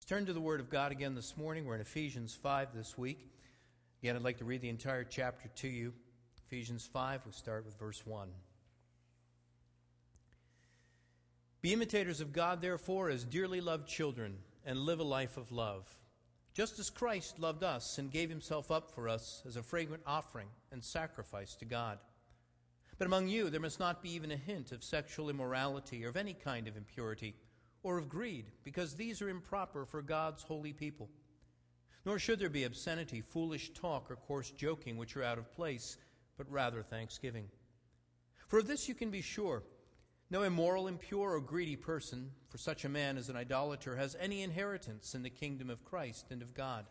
Turn to the Word of God again this morning. We're in Ephesians 5 this week. Again, I'd like to read the entire chapter to you. Ephesians 5, we'll start with verse 1. Be imitators of God, therefore, as dearly loved children, and live a life of love, just as Christ loved us and gave himself up for us as a fragrant offering and sacrifice to God. But among you there must not be even a hint of sexual immorality or of any kind of impurity, or of greed, because these are improper for God's holy people. Nor should there be obscenity, foolish talk, or coarse joking, which are out of place, but rather thanksgiving. For of this you can be sure, no immoral, impure, or greedy person, for such a man as an idolater, has any inheritance in the kingdom of Christ and of God.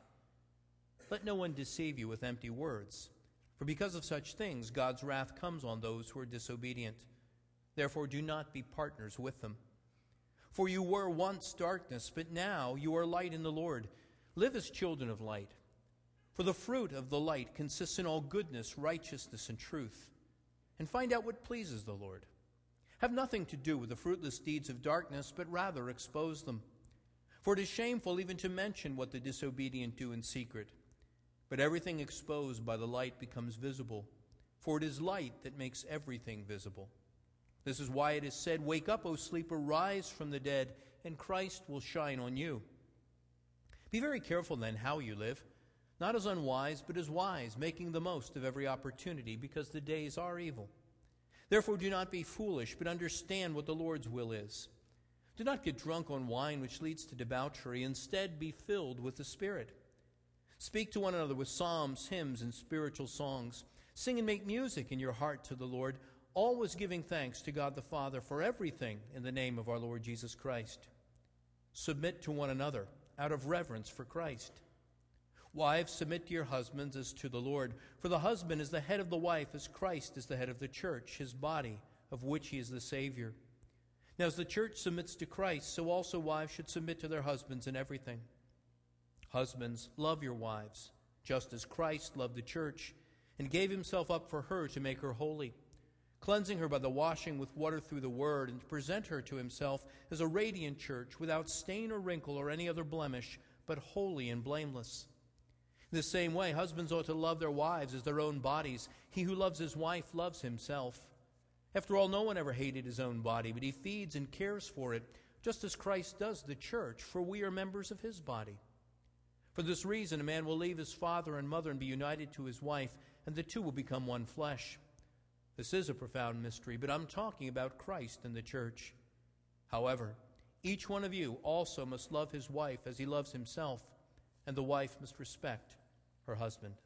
Let no one deceive you with empty words, for because of such things God's wrath comes on those who are disobedient. Therefore do not be partners with them. For you were once darkness, but now you are light in the Lord. Live as children of light. For the fruit of the light consists in all goodness, righteousness, and truth. And find out what pleases the Lord. Have nothing to do with the fruitless deeds of darkness, but rather expose them. For it is shameful even to mention what the disobedient do in secret. But everything exposed by the light becomes visible. For it is light that makes everything visible. This is why it is said, "Wake up, O sleeper, rise from the dead, and Christ will shine on you." Be very careful then how you live, not as unwise, but as wise, making the most of every opportunity, because the days are evil. Therefore do not be foolish, but understand what the Lord's will is. Do not get drunk on wine, which leads to debauchery. Instead, be filled with the Spirit. Speak to one another with psalms, hymns, and spiritual songs. Sing and make music in your heart to the Lord, always giving thanks to God the Father for everything in the name of our Lord Jesus Christ. Submit to one another out of reverence for Christ. Wives, submit to your husbands as to the Lord, for the husband is the head of the wife, as Christ is the head of the church, his body, of which he is the Savior. Now as the church submits to Christ, so also wives should submit to their husbands in everything. Husbands, love your wives, just as Christ loved the church, and gave himself up for her to make her holy, cleansing her by the washing with water through the word, and to present her to himself as a radiant church, without stain or wrinkle or any other blemish, but holy and blameless. In the same way, husbands ought to love their wives as their own bodies. He who loves his wife loves himself. After all, no one ever hated his own body, but he feeds and cares for it, just as Christ does the church, for we are members of his body. For this reason, a man will leave his father and mother and be united to his wife, and the two will become one flesh. This is a profound mystery, but I'm talking about Christ and the church. However, each one of you also must love his wife as he loves himself, and the wife must respect her husband.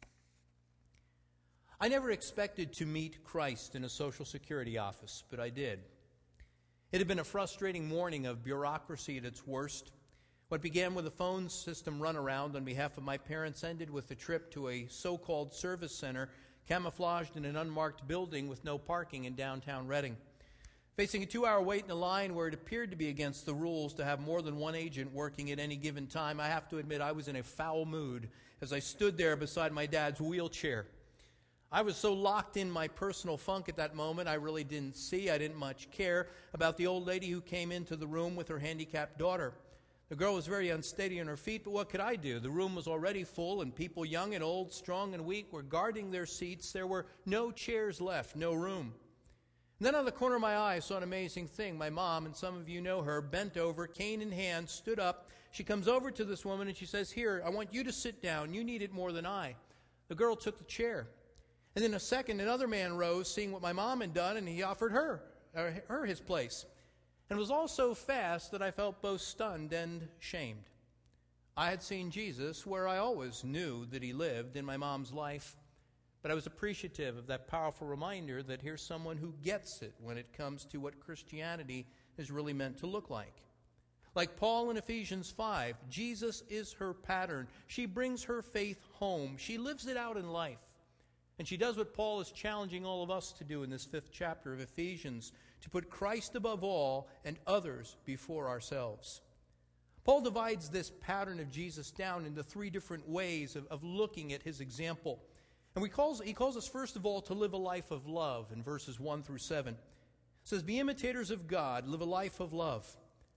I never expected to meet Christ in a Social Security office, but I did. It had been a frustrating morning of bureaucracy at its worst. What began with a phone system runaround on behalf of my parents ended with a trip to a so-called service center camouflaged in an unmarked building with no parking in downtown Reading. Facing a 2-hour wait in a line where it appeared to be against the rules to have more than one agent working at any given time, I have to admit I was in a foul mood as I stood there beside my dad's wheelchair. I was so locked in my personal funk at that moment, I really didn't didn't much care about the old lady who came into the room with her handicapped daughter. The girl was very unsteady on her feet, but what could I do? The room was already full, and people young and old, strong and weak, were guarding their seats. There were no chairs left, no room. And then out of the corner of my eye, I saw an amazing thing. My mom, and some of you know her, bent over, cane in hand, stood up. She comes over to this woman and she says, "Here, I want you to sit down. You need it more than I." The girl took the chair. And in a second, another man rose, seeing what my mom had done, and he offered her his place. And it was all so fast that I felt both stunned and shamed. I had seen Jesus where I always knew that he lived in my mom's life, but I was appreciative of that powerful reminder that here's someone who gets it when it comes to what Christianity is really meant to look like. Like Paul in Ephesians 5, Jesus is her pattern. She brings her faith home. She lives it out in life. And she does what Paul is challenging all of us to do in this 5th chapter of Ephesians, to put Christ above all and others before ourselves. Paul divides this pattern of Jesus down into 3 different ways of looking at his example. And he calls us, first of all, to live a life of love in verses 1 through 7. It says, "Be imitators of God, live a life of love."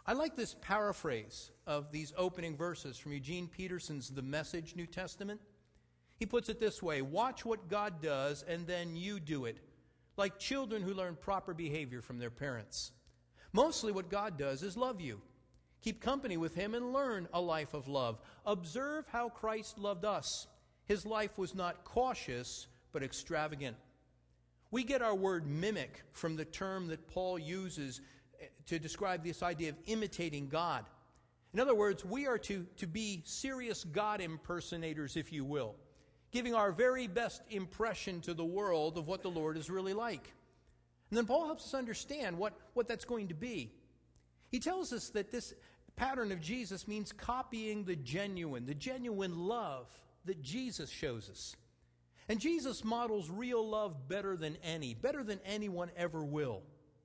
I like this paraphrase of these opening verses from Eugene Peterson's The Message New Testament. He puts it this way: watch what God does and then you do it, like children who learn proper behavior from their parents. Mostly what God does is love you. Keep company with Him and learn a life of love. Observe how Christ loved us. His life was not cautious, but extravagant. We get our word mimic from the term that Paul uses to describe this idea of imitating God. In other words, we are to be serious God impersonators, if you will, giving our very best impression to the world of what the Lord is really like. And then Paul helps us understand what that's going to be. He tells us that this pattern of Jesus means copying the genuine love that Jesus shows us. And Jesus models real love better than anyone ever will.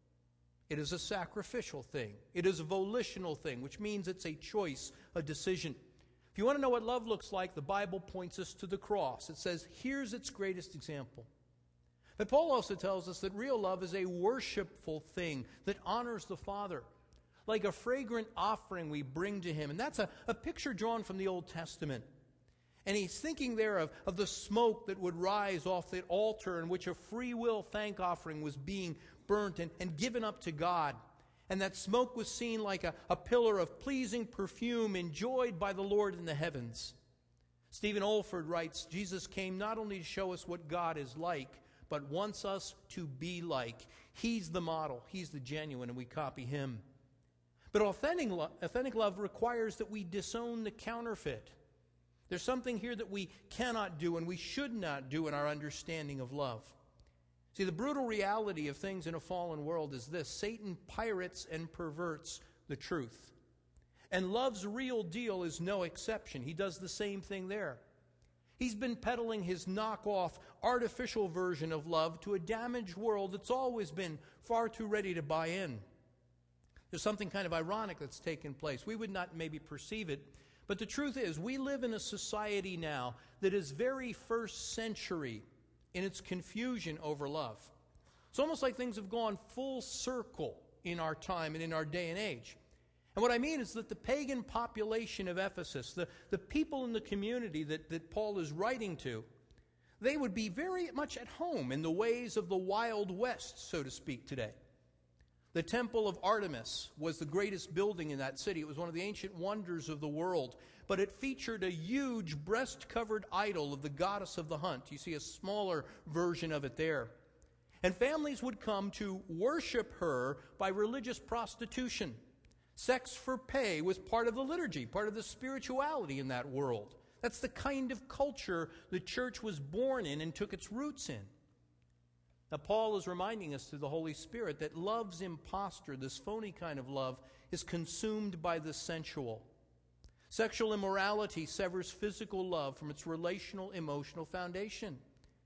It is a sacrificial thing. It is a volitional thing, which means it's a choice, a decision. If you want to know what love looks like, the Bible points us to the cross. It says, here's its greatest example. But Paul also tells us that real love is a worshipful thing that honors the Father, like a fragrant offering we bring to Him. And that's a picture drawn from the Old Testament. And he's thinking there of the smoke that would rise off the altar in which a free will thank offering was being burnt and given up to God. And that smoke was seen like a pillar of pleasing perfume enjoyed by the Lord in the heavens. Stephen Olford writes, Jesus came not only to show us what God is like, but wants us to be like. He's the model. He's the genuine, and we copy Him. But authentic love requires that we disown the counterfeit. There's something here that we cannot do and we should not do in our understanding of love. See, the brutal reality of things in a fallen world is this: Satan pirates and perverts the truth. And love's real deal is no exception. He does the same thing there. He's been peddling his knockoff, artificial version of love to a damaged world that's always been far too ready to buy in. There's something kind of ironic that's taken place. We would not maybe perceive it, but the truth is, we live in a society now that is very first century in its confusion over love. It's almost like things have gone full circle in our time and in our day and age. And what I mean is that the pagan population of Ephesus, the people in the community that Paul is writing to, they would be very much at home in the ways of the Wild West, so to speak, today. The Temple of Artemis was the greatest building in that city. It was one of the ancient wonders of the world. But it featured a huge breast-covered idol of the goddess of the hunt. You see a smaller version of it there. And families would come to worship her by religious prostitution. Sex for pay was part of the liturgy, part of the spirituality in that world. That's the kind of culture the church was born in and took its roots in. Now, Paul is reminding us through the Holy Spirit that love's imposture, this phony kind of love, is consumed by the sensual. Sexual immorality severs physical love from its relational, emotional foundation.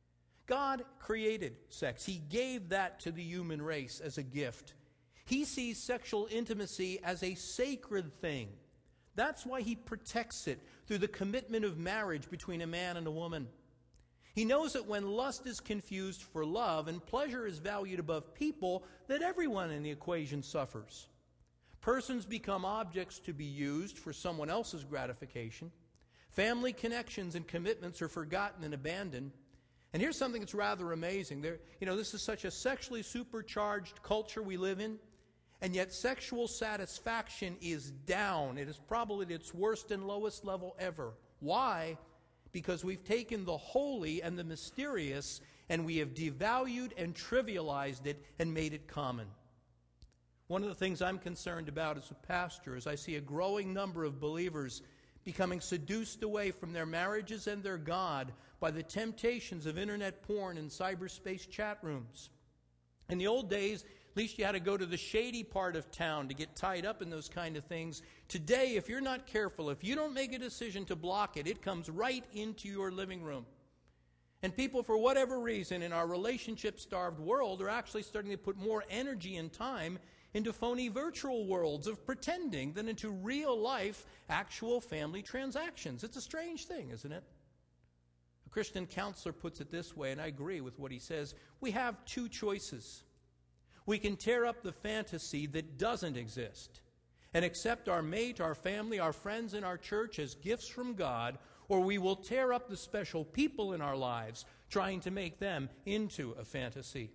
God created sex. He gave that to the human race as a gift. He sees sexual intimacy as a sacred thing. That's why He protects it through the commitment of marriage between a man and a woman. He knows that when lust is confused for love and pleasure is valued above people, that everyone in the equation suffers. Persons become objects to be used for someone else's gratification. Family connections and commitments are forgotten and abandoned. And here's something that's rather amazing. This is such a sexually supercharged culture we live in, and yet sexual satisfaction is down. It is probably at its worst and lowest level ever. Why? Because we've taken the holy and the mysterious and we have devalued and trivialized it and made it common. One of the things I'm concerned about as a pastor is I see a growing number of believers becoming seduced away from their marriages and their God by the temptations of internet porn and cyberspace chat rooms. In the old days, at least you had to go to the shady part of town to get tied up in those kind of things. Today, if you're not careful, if you don't make a decision to block it, it comes right into your living room. And people, for whatever reason, in our relationship-starved world are actually starting to put more energy and time into phony virtual worlds of pretending than into real-life, actual family transactions. It's a strange thing, isn't it? A Christian counselor puts it this way, and I agree with what he says. We have two choices. We can tear up the fantasy that doesn't exist, and accept our mate, our family, our friends, and our church as gifts from God, or we will tear up the special people in our lives, trying to make them into a fantasy.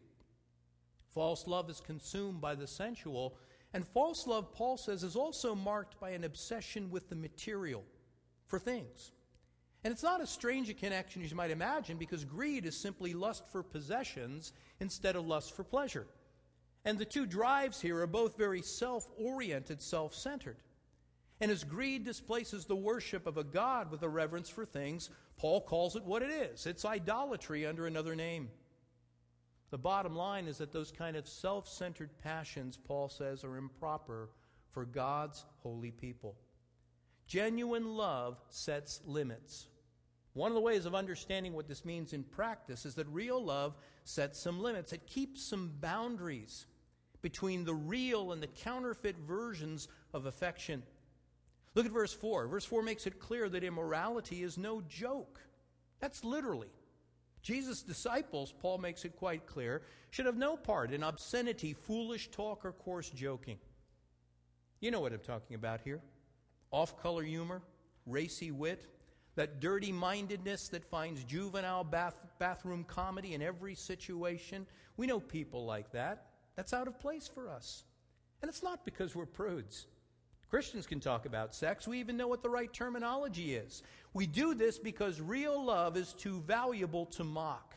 False love is consumed by the sensual, and false love, Paul says, is also marked by an obsession with the material, for things. And it's not as strange a connection as you might imagine, because greed is simply lust for possessions instead of lust for pleasure. And the two drives here are both very self-oriented, self-centered. And as greed displaces the worship of a God with a reverence for things, Paul calls it what it is. It's idolatry under another name. The bottom line is that those kind of self-centered passions, Paul says, are improper for God's holy people. Genuine love sets limits. One of the ways of understanding what this means in practice is that real love sets some limits. It keeps some boundaries between the real and the counterfeit versions of affection. Look at verse 4. Verse 4 makes it clear that immorality is no joke. That's literally. Jesus' disciples, Paul makes it quite clear, should have no part in obscenity, foolish talk, or coarse joking. You know what I'm talking about here. Off-color humor, racy wit, that dirty-mindedness that finds juvenile bathroom comedy in every situation. We know people like that. That's out of place for us. And it's not because we're prudes. Christians can talk about sex. We even know what the right terminology is. We do this because real love is too valuable to mock.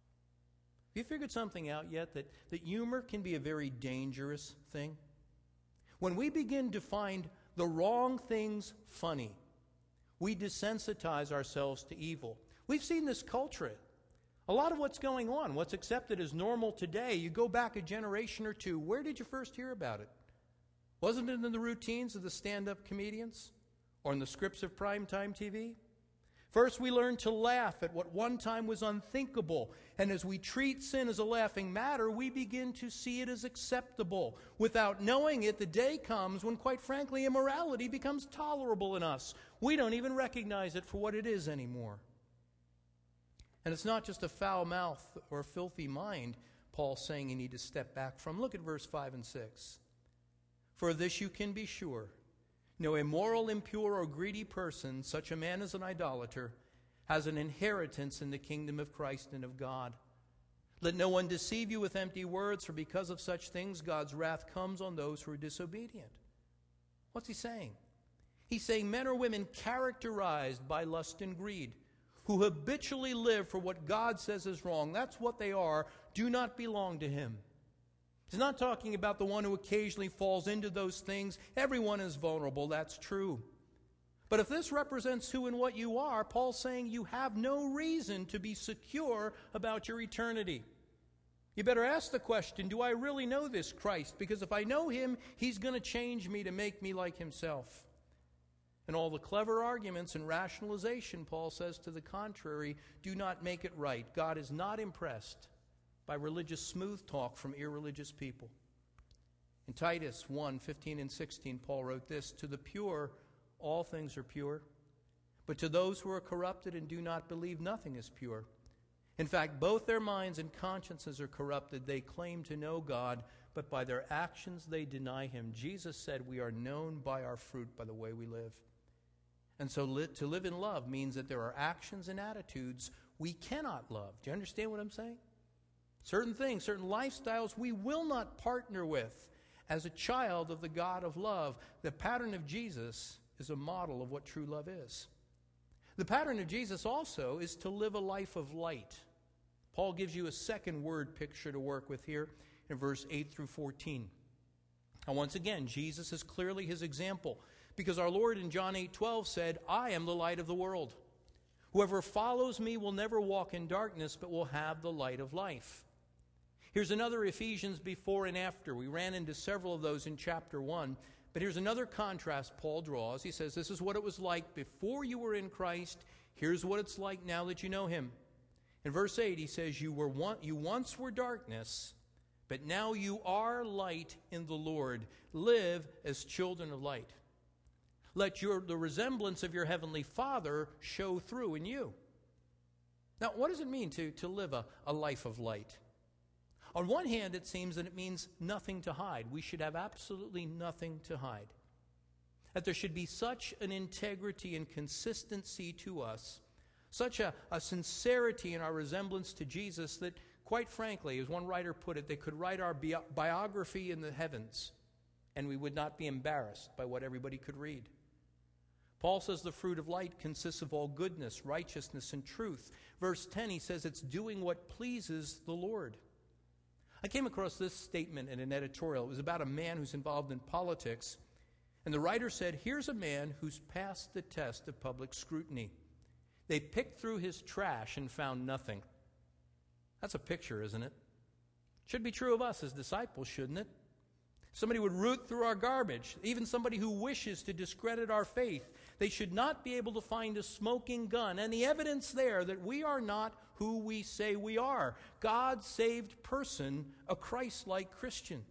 Have you figured something out yet? That humor can be a very dangerous thing? When we begin to find the wrong things funny, we desensitize ourselves to evil. We've seen this culture. A lot of what's going on, what's accepted as normal today, you go back a generation or two, where did you first hear about it? Wasn't it in the routines of the stand-up comedians? Or in the scripts of primetime TV? First, we learn to laugh at what one time was unthinkable. And as we treat sin as a laughing matter, we begin to see it as acceptable. Without knowing it, the day comes when, quite frankly, immorality becomes tolerable in us. We don't even recognize it for what it is anymore. And it's not just a foul mouth or a filthy mind, Paul's saying you need to step back from. Look at verse 5 and 6. For this you can be sure. No immoral, impure, or greedy person, such a man as an idolater, has an inheritance in the kingdom of Christ and of God. Let no one deceive you with empty words, for because of such things God's wrath comes on those who are disobedient. What's he saying? He's saying men or women characterized by lust and greed, who habitually live for what God says is wrong, that's what they are, do not belong to him. He's not talking about the one who occasionally falls into those things. Everyone is vulnerable, that's true. But if this represents who and what you are, Paul's saying you have no reason to be secure about your eternity. You better ask the question, do I really know this Christ? Because if I know him, he's going to change me to make me like himself. And all the clever arguments and rationalization, Paul says to the contrary, do not make it right. God is not impressed by religious smooth talk from irreligious people. In Titus 1:15 and 16, Paul wrote this, to the pure, all things are pure. But to those who are corrupted and do not believe, nothing is pure. In fact, both their minds and consciences are corrupted. They claim to know God, but by their actions they deny him. Jesus said we are known by our fruit, by the way we live. And so to live in love means that there are actions and attitudes we cannot love. Do you understand what I'm saying? Certain things, certain lifestyles we will not partner with as a child of the God of love. The pattern of Jesus is a model of what true love is. The pattern of Jesus also is to live a life of light. Paul gives you a second word picture to work with here in verse 8 through 14. Now once again, Jesus is clearly his example, because our Lord in John 8:12 said, I am the light of the world. Whoever follows me will never walk in darkness, but will have the light of life. Here's another Ephesians before and after. We ran into several of those in chapter 1. But here's another contrast Paul draws. He says, this is what it was like before you were in Christ. Here's what it's like now that you know him. In verse 8, he says, you once were darkness, but now you are light in the Lord. Live as children of light. Let the resemblance of your heavenly Father show through in you. Now, what does it mean to live a life of light? On one hand, it seems that it means nothing to hide. We should have absolutely nothing to hide. that there should be such an integrity and consistency to us, such a sincerity in our resemblance to Jesus that, quite frankly, as one writer put it, they could write our biography in the heavens and we would not be embarrassed by what everybody could read. Paul says the fruit of light consists of all goodness, righteousness, and truth. Verse 10, he says it's doing what pleases the Lord. I came across this statement in an editorial. It was about a man who's involved in politics. And the writer said, here's a man who's passed the test of public scrutiny. They picked through his trash and found nothing. That's a picture, isn't it? Should be true of us as disciples, shouldn't it? Somebody would root through our garbage, even somebody who wishes to discredit our faith. They should not be able to find a smoking gun and the evidence there that we are not who we say we are. God-saved person, a Christ-like Christian.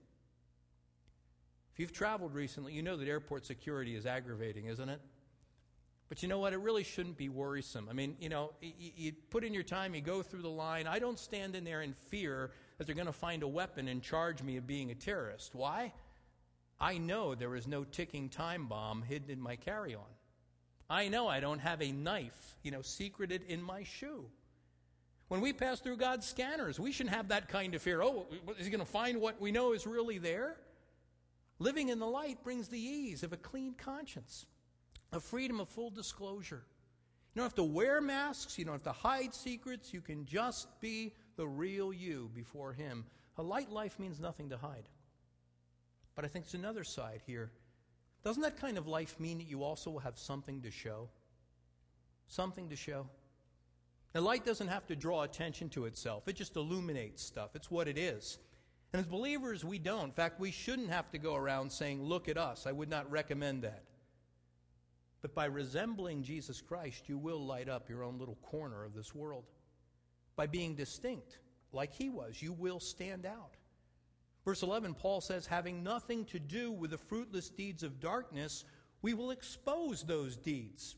If you've traveled recently, you know that airport security is aggravating, isn't it? But you know what? It really shouldn't be worrisome. I mean, you put in your time, you go through the line. I don't stand in there in fear that they're going to find a weapon and charge me of being a terrorist. Why? I know there is no ticking time bomb hidden in my carry-on. I know I don't have a knife, secreted in my shoe. When we pass through God's scanners, we shouldn't have that kind of fear. Oh, is he going to find what we know is really there? Living in the light brings the ease of a clean conscience, a freedom of full disclosure. You don't have to wear masks. You don't have to hide secrets. You can just be the real you before him. A light life means nothing to hide. But I think there's another side here. Doesn't that kind of life mean that you also will have something to show? Something to show. The light doesn't have to draw attention to itself. It just illuminates stuff. It's what it is. And as believers, we don't. In fact, we shouldn't have to go around saying, look at us. I would not recommend that. But by resembling Jesus Christ, you will light up your own little corner of this world. By being distinct, like he was, you will stand out. Verse 11, Paul says, having nothing to do with the fruitless deeds of darkness, we will expose those deeds.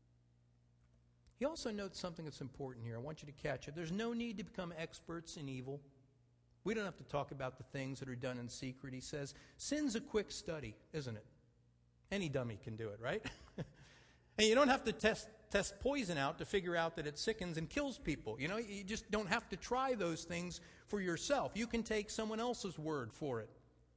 He also notes something that's important here. I want you to catch it. There's no need to become experts in evil. We don't have to talk about the things that are done in secret. He says, sin's a quick study, isn't it? Any dummy can do it, right? And you don't have to test poison out to figure out that it sickens and kills people. You just don't have to try those things for yourself. You can take someone else's word for it.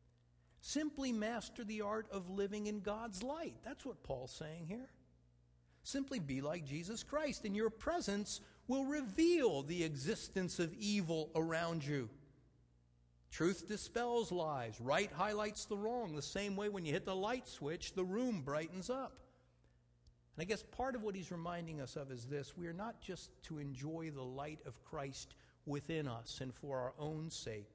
Simply master the art of living in God's light. That's what Paul's saying here. Simply be like Jesus Christ, and your presence will reveal the existence of evil around you. Truth dispels lies. Right highlights the wrong. The same way when you hit the light switch, the room brightens up. And I guess part of what he's reminding us of is this. We are not just to enjoy the light of Christ within us and for our own sake.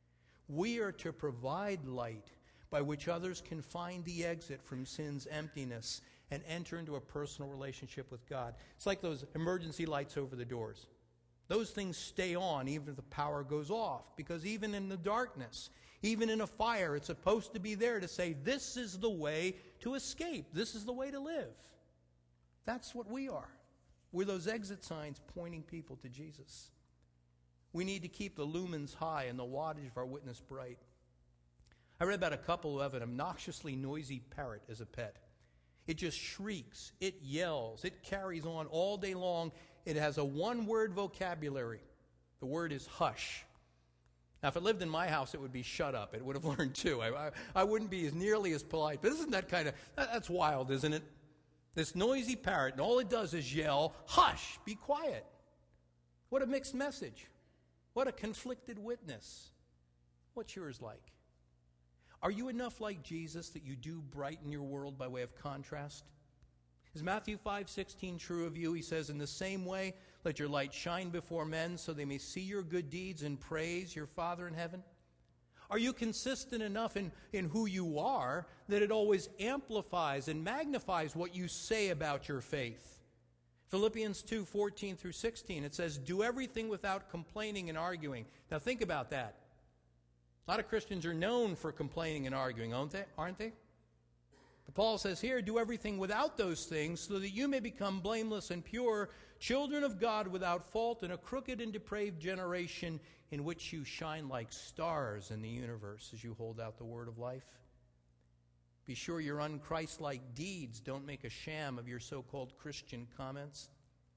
We are to provide light by which others can find the exit from sin's emptiness and enter into a personal relationship with God. It's like those emergency lights over the doors. Those things stay on even if the power goes off, because even in the darkness, even in a fire, it's supposed to be there to say, this is the way to escape. This is the way to live. That's what we are. We're those exit signs pointing people to Jesus. We need to keep the lumens high and the wattage of our witness bright. I read about a couple who have an obnoxiously noisy parrot as a pet. It just shrieks, it yells, it carries on all day long. It has a one-word vocabulary. The word is hush. Now, if it lived in my house, it would be shut up. It would have learned too. I wouldn't be as nearly as polite. But isn't that that's wild, isn't it? This noisy parrot, and all it does is yell, hush, be quiet. What a mixed message. What a conflicted witness. What's yours like? Are you enough like Jesus that you do brighten your world by way of contrast? Is Matthew 5:16 true of you? He says, in the same way, let your light shine before men so they may see your good deeds and praise your Father in heaven. Are you consistent enough in who you are that it always amplifies and magnifies what you say about your faith? Philippians 2:14 through 16, it says, do everything without complaining and arguing. Now think about that. A lot of Christians are known for complaining and arguing, aren't they? But Paul says here, do everything without those things so that you may become blameless and pure, children of God without fault in a crooked and depraved generation in which you shine like stars in the universe as you hold out the word of life. Be sure your unchristlike deeds don't make a sham of your so-called Christian comments.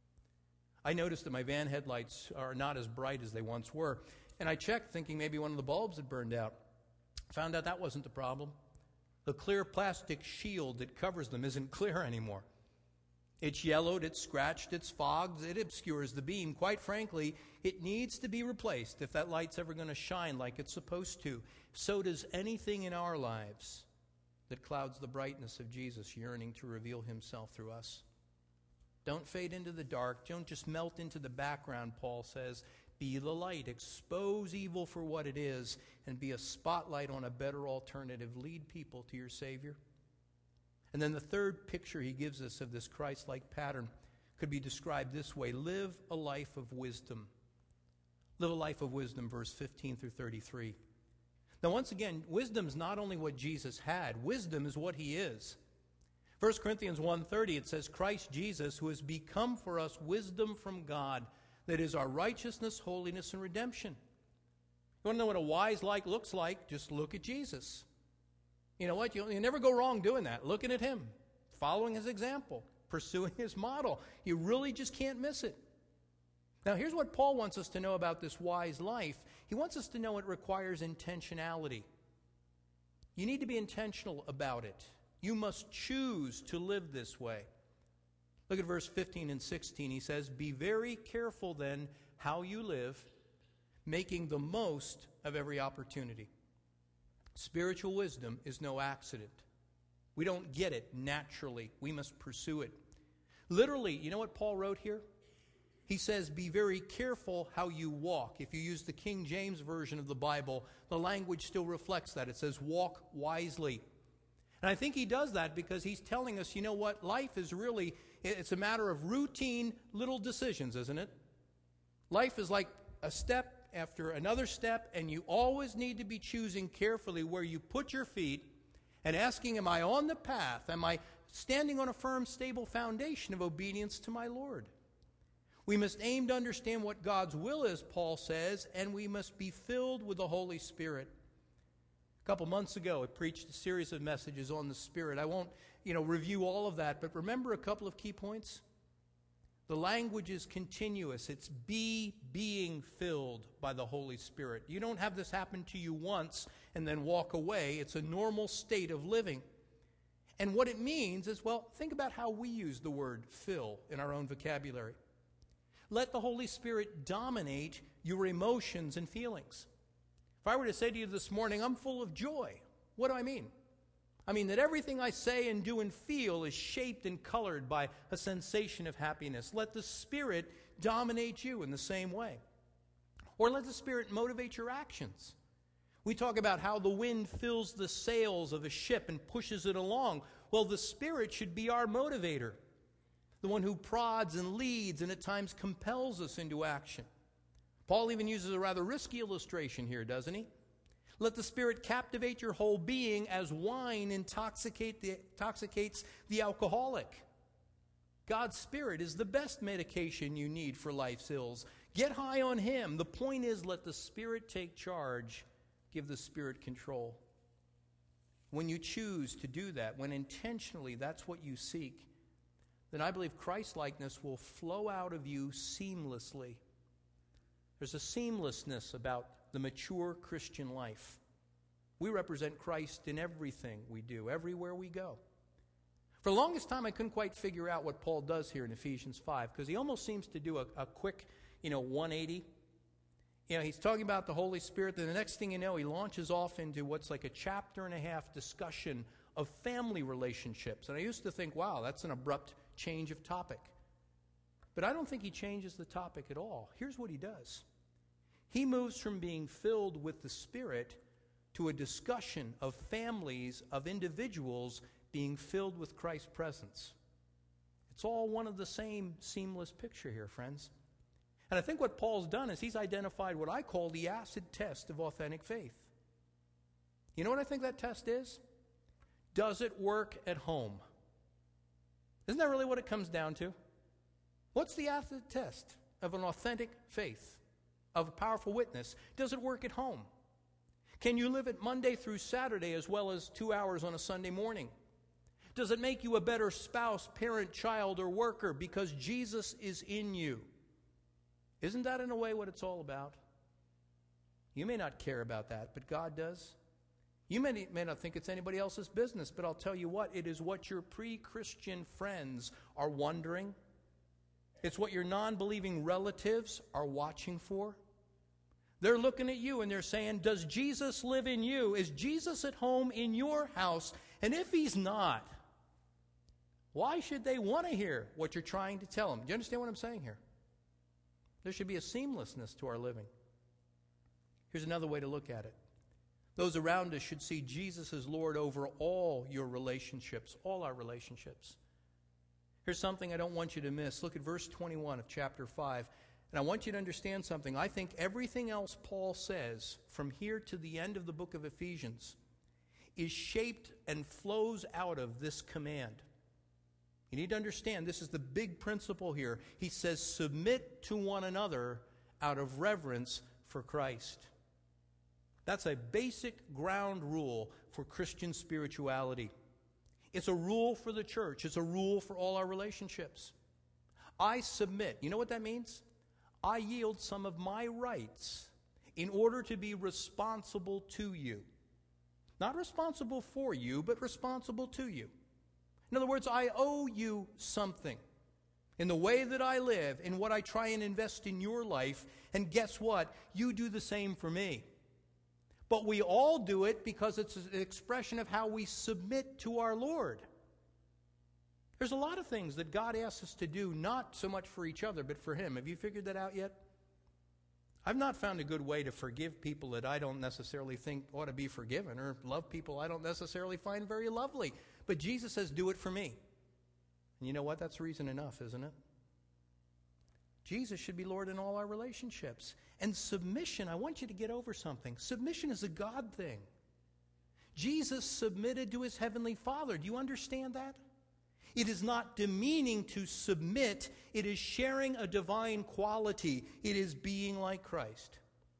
I noticed that my van headlights are not as bright as they once were, and I checked thinking maybe one of the bulbs had burned out. Found out that wasn't the problem. The clear plastic shield that covers them isn't clear anymore. It's yellowed, it's scratched, it's fogged, it obscures the beam. Quite frankly, it needs to be replaced if that light's ever going to shine like it's supposed to. So does anything in our lives that clouds the brightness of Jesus yearning to reveal himself through us. Don't fade into the dark. Don't just melt into the background, Paul says. Be the light. Expose evil for what it is and be a spotlight on a better alternative. Lead people to your Savior. And then the third picture he gives us of this Christ-like pattern could be described this way. Live a life of wisdom. Live a life of wisdom, verse 15 through 33. Now, once again, wisdom is not only what Jesus had. Wisdom is what he is. 1 Corinthians 1:30, it says, Christ Jesus, who has become for us wisdom from God, that is our righteousness, holiness, and redemption. You want to know what a wise life looks like? Just look at Jesus. You know what? You never go wrong doing that. Looking at him, following his example, pursuing his model. You really just can't miss it. Now, here's what Paul wants us to know about this wise life. He wants us to know it requires intentionality. You need to be intentional about it. You must choose to live this way. Look at verse 15 and 16. He says, Be very careful then how you live, making the most of every opportunity. Spiritual wisdom is no accident. We don't get it naturally. We must pursue it. Literally, you know what Paul wrote here? He says, be very careful how you walk. If you use the King James Version of the Bible, the language still reflects that. It says, walk wisely. And I think he does that because he's telling us, you know what? Life is really, it's a matter of routine little decisions, isn't it? Life is like a step after another step, and you always need to be choosing carefully where you put your feet and asking, am I on the path? Am I standing on a firm, stable foundation of obedience to my Lord? We must aim to understand what God's will is, Paul says, and we must be filled with the Holy Spirit. A couple months ago, I preached a series of messages on the Spirit. I won't, review all of that, but remember a couple of key points? The language is continuous. It's being filled by the Holy Spirit. You don't have this happen to you once and then walk away. It's a normal state of living. And what it means is, think about how we use the word fill in our own vocabulary. Let the Holy Spirit dominate your emotions and feelings. If I were to say to you this morning, I'm full of joy, what do I mean? I mean that everything I say and do and feel is shaped and colored by a sensation of happiness. Let the Spirit dominate you in the same way. Or let the Spirit motivate your actions. We talk about how the wind fills the sails of a ship and pushes it along. Well, the Spirit should be our motivator. The one who prods and leads and at times compels us into action. Paul even uses a rather risky illustration here, doesn't he? Let the Spirit captivate your whole being as wine intoxicates the alcoholic. God's Spirit is the best medication you need for life's ills. Get high on Him. The point is, let the Spirit take charge. Give the Spirit control. When you choose to do that, when intentionally that's what you seek, then I believe Christ-likeness will flow out of you seamlessly. There's a seamlessness about the mature Christian life. We represent Christ in everything we do, everywhere we go. For the longest time, I couldn't quite figure out what Paul does here in Ephesians 5, because he almost seems to do a quick, 180. He's talking about the Holy Spirit, then the next thing you know, he launches off into what's like a chapter and a half discussion of family relationships. And I used to think, wow, that's an abrupt change of topic. But I don't think he changes the topic at all. Here's what he does. He moves from being filled with the Spirit to a discussion of families, of individuals being filled with Christ's presence. It's all one of the same seamless picture here, friends. And I think what Paul's done is he's identified what I call the acid test of authentic faith. You know what I think that test is? Does it work at home? Isn't that really what it comes down to? What's the acid test of an authentic faith, of a powerful witness? Does it work at home? Can you live it Monday through Saturday as well as 2 hours on a Sunday morning? Does it make you a better spouse, parent, child, or worker because Jesus is in you? Isn't that in a way what it's all about? You may not care about that, but God does. You may not think it's anybody else's business, but I'll tell you what, it is what your pre-Christian friends are wondering. It's what your non-believing relatives are watching for. They're looking at you and they're saying, does Jesus live in you? Is Jesus at home in your house? And if he's not, why should they want to hear what you're trying to tell them? Do you understand what I'm saying here? There should be a seamlessness to our living. Here's another way to look at it. Those around us should see Jesus as Lord over all your relationships, all our relationships. Here's something I don't want you to miss. Look at verse 21 of chapter 5. And I want you to understand something. I think everything else Paul says from here to the end of the book of Ephesians is shaped and flows out of this command. You need to understand, this is the big principle here. He says, submit to one another out of reverence for Christ. That's a basic ground rule for Christian spirituality. It's a rule for the church. It's a rule for all our relationships. I submit. You know what that means? I yield some of my rights in order to be responsible to you. Not responsible for you, but responsible to you. In other words, I owe you something in the way that I live, in what I try and invest in your life. And guess what? You do the same for me. But we all do it because it's an expression of how we submit to our Lord. There's a lot of things that God asks us to do, not so much for each other, but for Him. Have you figured that out yet? I've not found a good way to forgive people that I don't necessarily think ought to be forgiven, or love people I don't necessarily find very lovely. But Jesus says, do it for me. And you know what? That's reason enough, isn't it? Jesus should be Lord in all our relationships. And submission, I want you to get over something. Submission is a God thing. Jesus submitted to His Heavenly Father. Do you understand that? It is not demeaning to submit. It is sharing a divine quality. It is being like Christ.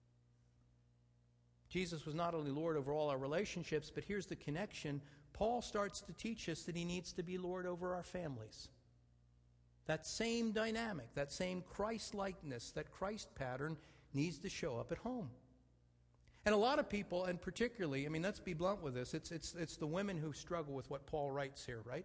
Jesus was not only Lord over all our relationships, but here's the connection. Paul starts to teach us that He needs to be Lord over our families. That same dynamic, that same Christ-likeness, that Christ pattern needs to show up at home. And a lot of people, and particularly, let's be blunt with this, it's the women who struggle with what Paul writes here, right?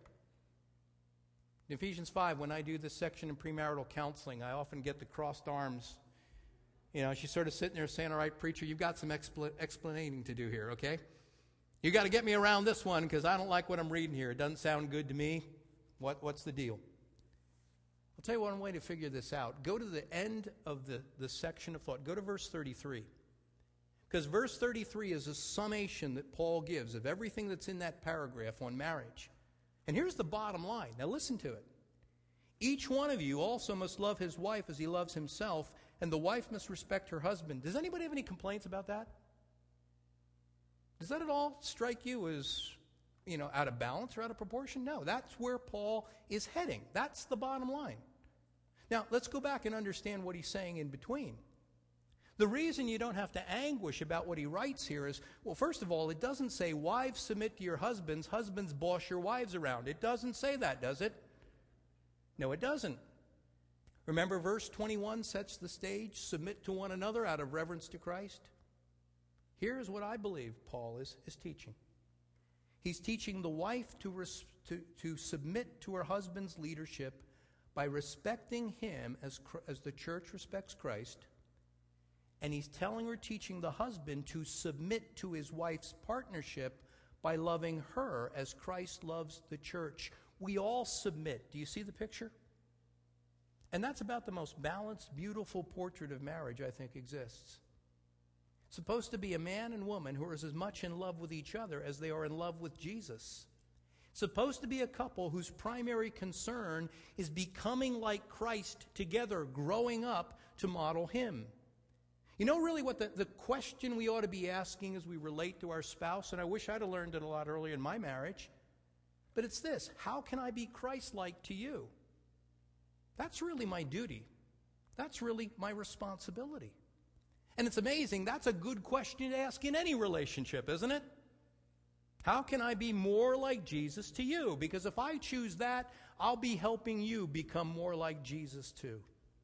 In Ephesians 5, when I do this section in premarital counseling, I often get the crossed arms. She's sort of sitting there saying, all right, preacher, you've got some explaining to do here, okay? You got to get me around this one because I don't like what I'm reading here. It doesn't sound good to me. What's the deal? I'll tell you one way to figure this out. Go to the end of the section of thought. Go to verse 33. Because verse 33 is a summation that Paul gives of everything that's in that paragraph on marriage. And here's the bottom line. Now listen to it. Each one of you also must love his wife as he loves himself, and the wife must respect her husband. Does anybody have any complaints about that? Does that at all strike you as, out of balance or out of proportion? No, that's where Paul is heading. That's the bottom line. Now, let's go back and understand what he's saying in between. The reason you don't have to anguish about what he writes here is, well, first of all, it doesn't say, wives submit to your husbands, husbands boss your wives around. It doesn't say that, does it? No, it doesn't. Remember, verse 21 sets the stage, submit to one another out of reverence to Christ. Here's what I believe Paul is teaching. He's teaching the wife to submit to her husband's leadership by respecting him as the church respects Christ. And he's teaching the husband to submit to his wife's partnership by loving her as Christ loves the church. We all submit. Do you see the picture? And that's about the most balanced, beautiful portrait of marriage I think exists. It's supposed to be a man and woman who are as much in love with each other as they are in love with Jesus. It's supposed to be a couple whose primary concern is becoming like Christ together, growing up to model Him. You know really what the question we ought to be asking as we relate to our spouse, and I wish I'd have learned it a lot earlier in my marriage, but it's this: how can I be Christ-like to you? That's really my duty. That's really my responsibility. And it's amazing, that's a good question to ask in any relationship, isn't it? How can I be more like Jesus to you? Because if I choose that, I'll be helping you become more like Jesus too.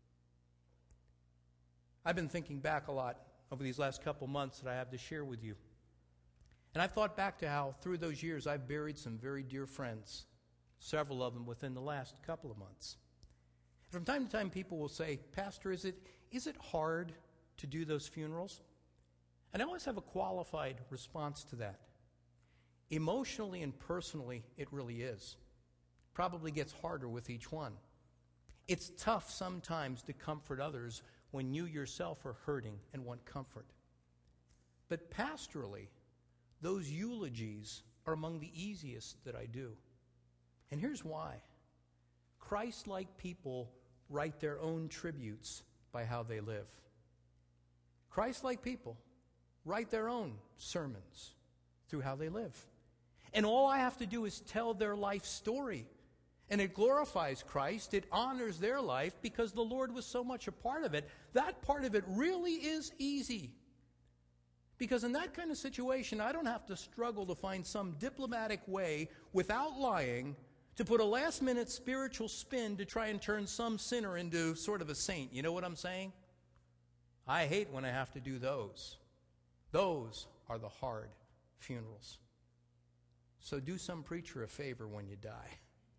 I've been thinking back a lot over these last couple months that I have to share with you. And I've thought back to how through those years I've buried some very dear friends, several of them within the last couple of months. From time to time people will say, Pastor, is it hard to do those funerals? And I always have a qualified response to that. Emotionally and personally, it really is. Probably gets harder with each one. It's tough sometimes to comfort others when you yourself are hurting and want comfort. But pastorally, those eulogies are among the easiest that I do. And here's why. Christ-like people write their own tributes by how they live. Christ-like people write their own sermons through how they live. And all I have to do is tell their life story. And it glorifies Christ. It honors their life because the Lord was so much a part of it. That part of it really is easy. Because in that kind of situation, I don't have to struggle to find some diplomatic way without lying to put a last-minute spiritual spin to try and turn some sinner into sort of a saint. You know what I'm saying? I hate when I have to do those. Those are the hard funerals. So do some preacher a favor when you die.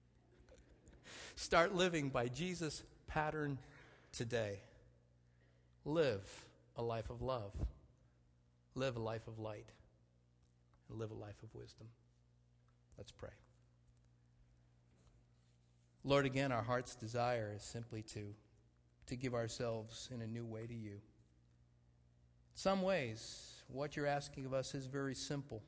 Start living by Jesus' pattern today. Live a life of love. Live a life of light. And live a life of wisdom. Let's pray. Lord, again, our heart's desire is simply to give ourselves in a new way to you. In some ways, what you're asking of us is very simple.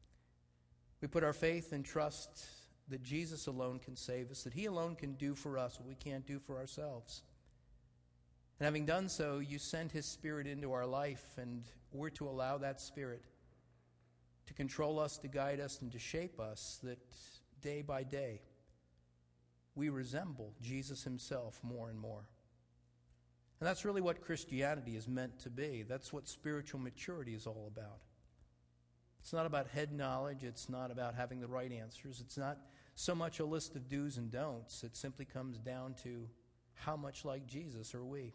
We put our faith and trust that Jesus alone can save us, that he alone can do for us what we can't do for ourselves. And having done so, you sent his Spirit into our life, and we're to allow that Spirit to control us, to guide us, and to shape us, that day by day we resemble Jesus himself more and more. And that's really what Christianity is meant to be. That's what spiritual maturity is all about. It's not about head knowledge. It's not about having the right answers. It's not so much a list of do's and don'ts. It simply comes down to how much like Jesus are we.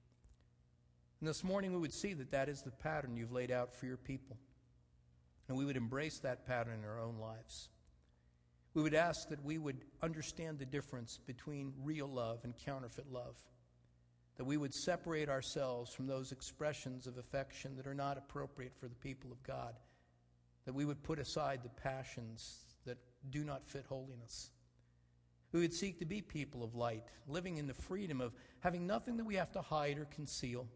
And this morning we would see that that is the pattern you've laid out for your people. And we would embrace that pattern in our own lives. We would ask that we would understand the difference between real love and counterfeit love. That we would separate ourselves from those expressions of affection that are not appropriate for the people of God. That we would put aside the passions that do not fit holiness. We would seek to be people of light, living in the freedom of having nothing that we have to hide or conceal,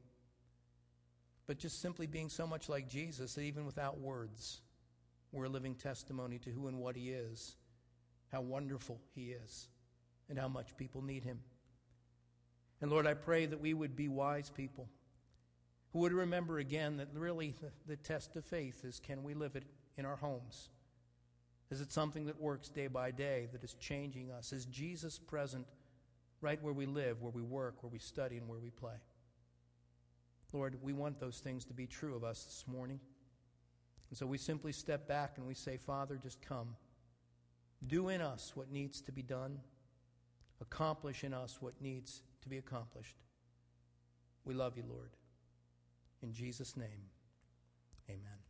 but just simply being so much like Jesus that even without words, we're a living testimony to who and what he is, how wonderful he is, and how much people need him. And Lord, I pray that we would be wise people who would remember again that really the test of faith is, can we live it in our homes? Is it something that works day by day, that is changing us? Is Jesus present right where we live, where we work, where we study, and where we play? Lord, we want those things to be true of us this morning. And so we simply step back and we say, Father, just come. Do in us what needs to be done. Accomplish in us what needs to be accomplished. We love you, Lord. In Jesus' name, amen.